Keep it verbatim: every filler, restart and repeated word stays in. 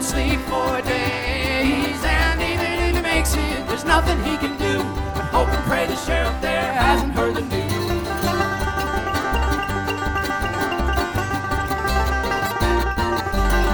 sleep for days. And even if he makes it, there's nothing he can do but hope and pray the sheriff there